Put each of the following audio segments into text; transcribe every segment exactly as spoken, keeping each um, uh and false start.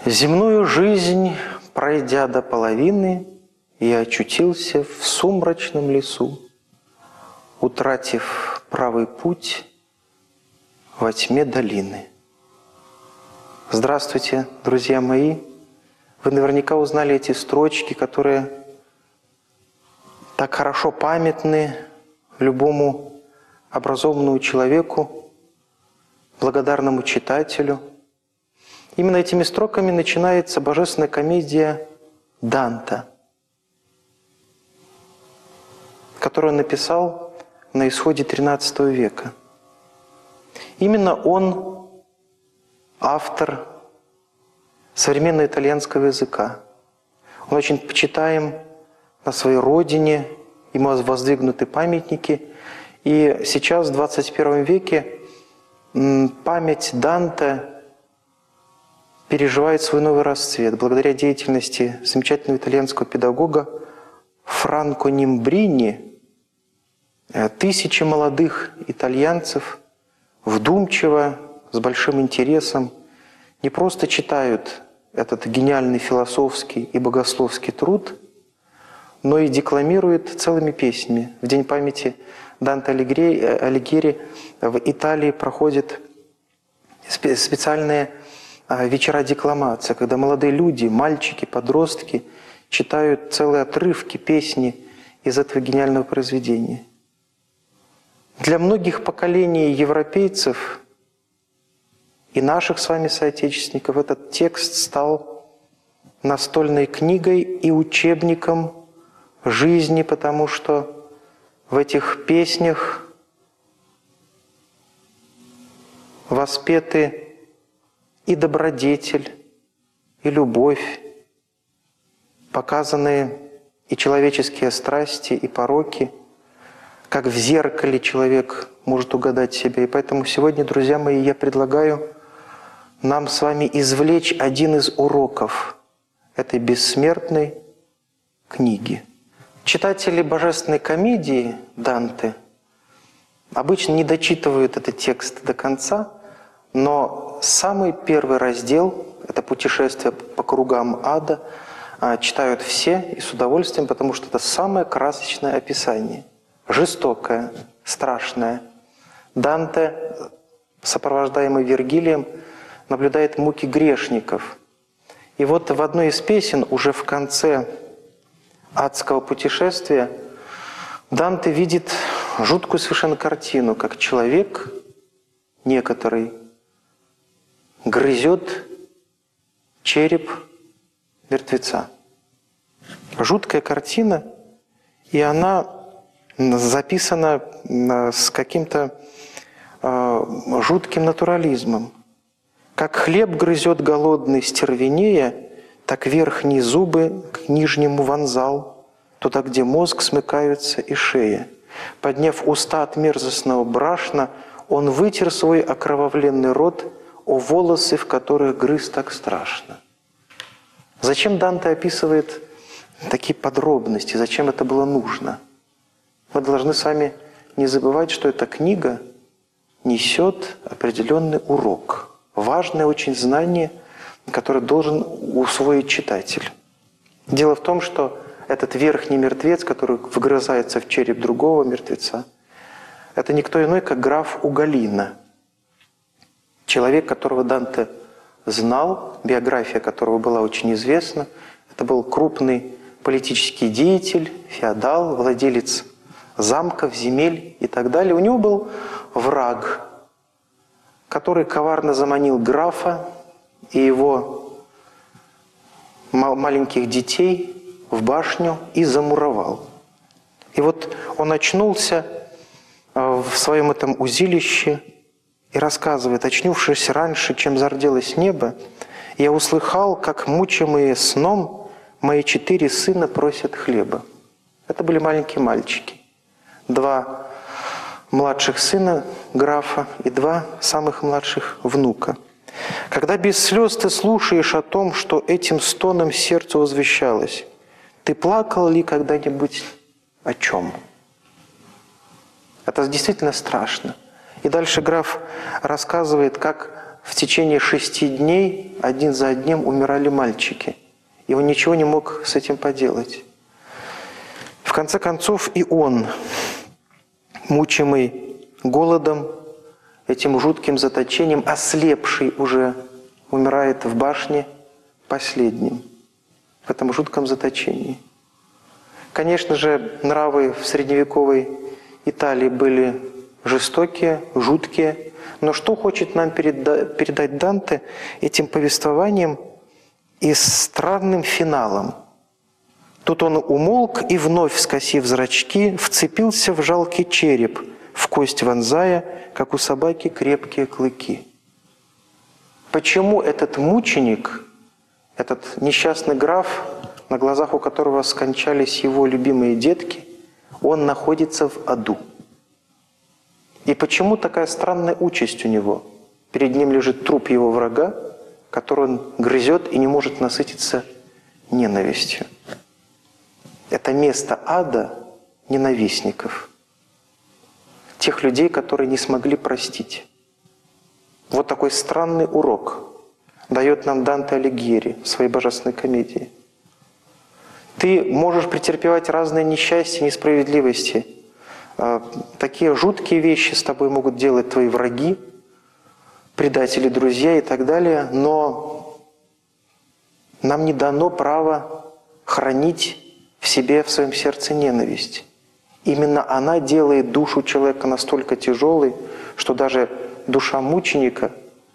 Земную жизнь, пройдя до половины, я очутился в сумрачном лесу, утратив правый путь во тьме долины. Здравствуйте, друзья мои! Вы наверняка узнали эти строчки, которые так хорошо памятны любому образованному человеку, благодарному читателю. Именно этими строками начинается божественная комедия Данте, которую он написал на исходе тринадцатого века. Именно он автор современного итальянского языка. Он очень почитаем на своей родине, ему воздвигнуты памятники. И сейчас, в двадцать первом веке, память Данте переживает свой новый расцвет благодаря деятельности замечательного итальянского педагога Франко Нимбрини. Тысячи молодых итальянцев вдумчиво, с большим интересом не просто читают этот гениальный философский и богословский труд, но и декламируют целыми песнями. В день памяти Данте Алигьери в Италии проходят специальные вечера декламации, когда молодые люди, мальчики, подростки читают целые отрывки песни из этого гениального произведения. Для многих поколений европейцев и наших с вами соотечественников этот текст стал настольной книгой и учебником жизни, потому что в этих песнях воспеты и добродетель, и любовь, показаны и человеческие страсти, и пороки, как в зеркале человек может угадать себя. И поэтому сегодня, друзья мои, я предлагаю нам с вами извлечь один из уроков этой бессмертной книги. Читатели божественной комедии Данте обычно не дочитывают этот текст до конца, но самый первый раздел – это «Путешествие по кругам ада» – читают все и с удовольствием, потому что это самое красочное описание. Жестокое, страшное. Данте, сопровождаемый Вергилием, наблюдает муки грешников. И вот в одной из песен, уже в конце адского путешествия, Данте видит жуткую совершенно картину, как человек некоторый грызет череп мертвеца. Жуткая картина, и она записана с каким-то э, жутким натурализмом. Как хлеб грызет голодный стервенея, так верхние зубы к нижнему вонзал, туда, где мозг смыкаются и шея. Подняв уста от мерзостного брашна, он вытер свой окровавленный рот о волосы, в которых грыз так страшно. Зачем Данте описывает такие подробности? Зачем это было нужно? Мы должны с вами не забывать, что эта книга несет определенный урок. Важное очень знание, которое должен усвоить читатель. Дело в том, что этот верхний мертвец, который вгрызается в череп другого мертвеца, это никто иной, как граф Уголина. Человек, которого Данте знал, биография которого была очень известна. Это был крупный политический деятель, феодал, владелец замков, земель и так далее. У него был враг, который коварно заманил графа и его маленьких детей в башню и замуровал. И вот он очнулся в своем этом узилище и рассказывает: очнувшись раньше, чем зарделось небо, я услыхал, как мучимые сном мои четыре сына просят хлеба. Это были маленькие мальчики. Два младших сына графа и два самых младших внука. Когда без слез ты слушаешь о том, что этим стоном сердцу возвещалось, ты плакал ли когда-нибудь о чем? Это действительно страшно. И дальше граф рассказывает, как в течение шести дней один за одним умирали мальчики. И он ничего не мог с этим поделать. В конце концов и он, мучимый голодом, этим жутким заточением, ослепший уже, умирает в башне последним, в этом жутком заточении. Конечно же, нравы в средневековой Италии были жестокие, жуткие, но что хочет нам передать Данте этим повествованием и странным финалом? Тут он умолк и, вновь скосив зрачки, вцепился в жалкий череп, в кость вонзая, как у собаки, крепкие клыки. Почему этот мученик, этот несчастный граф, на глазах у которого скончались его любимые детки, он находится в аду? И почему такая странная участь у него? Перед ним лежит труп его врага, который он грызет и не может насытиться ненавистью. Это место ада ненавистников. Тех людей, которые не смогли простить. Вот такой странный урок дает нам Данте Алигьери в своей божественной комедии. Ты можешь претерпевать разные несчастья, несправедливости. Такие жуткие вещи с тобой могут делать твои враги, предатели, друзья и так далее, но нам не дано право хранить в себе, в своем сердце ненависть. Именно она делает душу человека настолько тяжелой, что даже душа мученика,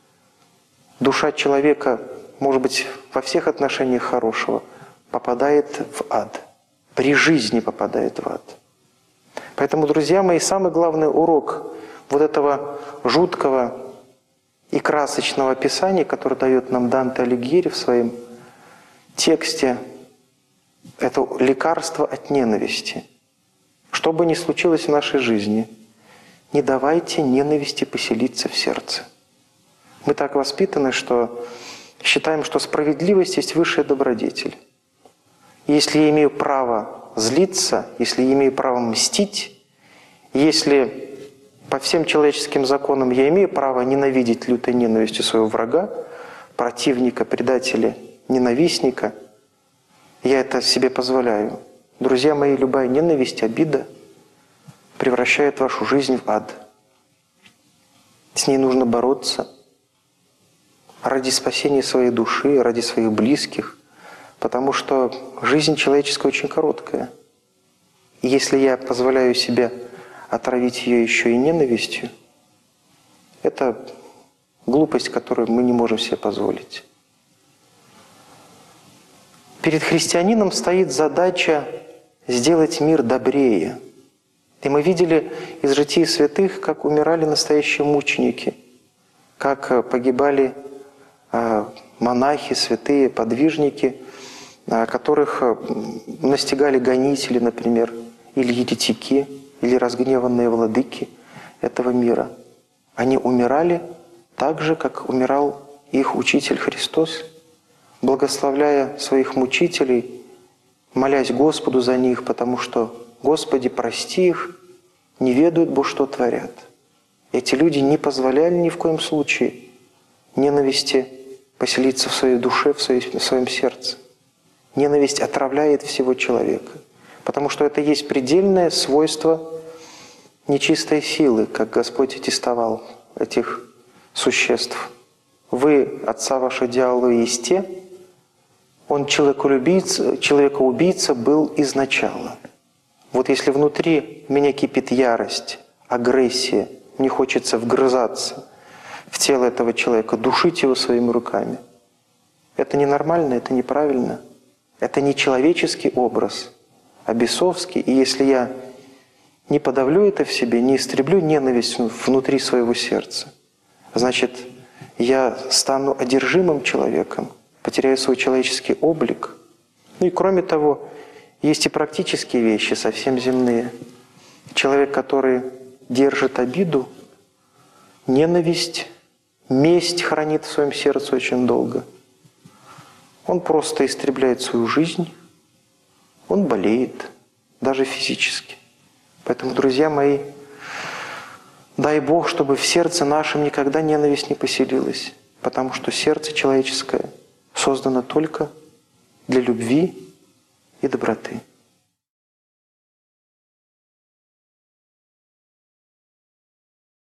душа человека, может быть, во всех отношениях хорошего, попадает в ад. При жизни попадает в ад. Поэтому, друзья мои, самый главный урок вот этого жуткого и красочного описания, которое дает нам Данте Алигьери в своем тексте, это лекарство от ненависти. Что бы ни случилось в нашей жизни, не давайте ненависти поселиться в сердце. Мы так воспитаны, что считаем, что справедливость есть высшая добродетель. Если я имею право злиться, если я имею право мстить, если по всем человеческим законам я имею право ненавидеть лютой ненавистью своего врага, противника, предателя, ненавистника, я это себе позволяю. Друзья мои, любая ненависть, обида превращает вашу жизнь в ад. С ней нужно бороться ради спасения своей души, ради своих близких, потому что жизнь человеческая очень короткая. И если я позволяю себе отравить ее еще и ненавистью, это глупость, которую мы не можем себе позволить. Перед христианином стоит задача сделать мир добрее. И мы видели из житий святых, как умирали настоящие мученики, как погибали монахи, святые, подвижники, которых настигали гонители, например, или еретики, или разгневанные владыки этого мира. Они умирали так же, как умирал их учитель Христос, благословляя своих мучителей, молясь Господу за них, потому что «Господи, прости их, не ведают, бо что творят». Эти люди не позволяли ни в коем случае ненависти поселиться в своей душе, в своем сердце. Ненависть отравляет всего человека, потому что это есть предельное свойство нечистой силы, как Господь аттестовал этих существ. Вы, отца вашего дьявола, есте, он человекоубийца, человекоубийца был изначала. Вот если внутри меня кипит ярость, агрессия, мне хочется вгрызаться в тело этого человека, душить его своими руками, это ненормально, это неправильно. Это не человеческий образ, а бесовский. И если я не подавлю это в себе, не истреблю ненависть внутри своего сердца, значит, я стану одержимым человеком, потеряю свой человеческий облик. Ну и кроме того, есть и практические вещи, совсем земные. Человек, который держит обиду, ненависть, месть хранит в своем сердце очень долго, он просто истребляет свою жизнь, он болеет, даже физически. Поэтому, друзья мои, Дай Бог, чтобы в сердце нашем никогда ненависть не поселилась, потому что сердце человеческое создано только для любви и доброты.